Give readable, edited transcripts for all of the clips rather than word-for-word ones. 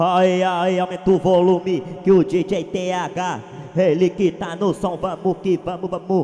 Ai, ai, aumenta o volume que o DJ TH, ele que tá no som, vamos que vamos, vamos.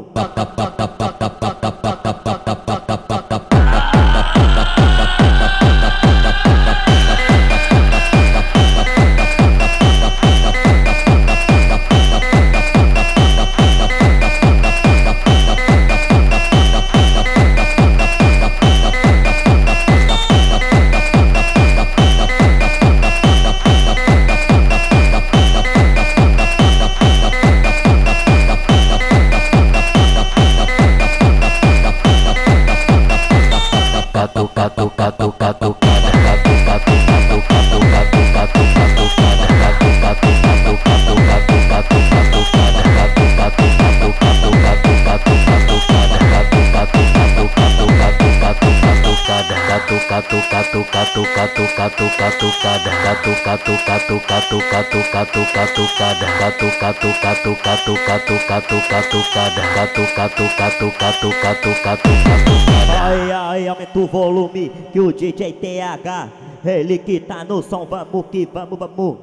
Ai, ai, aumenta o volume que o DJ TH, ele que tá no som, vamos que vamos, vamos.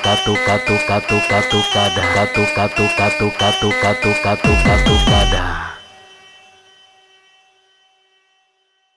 Catucada.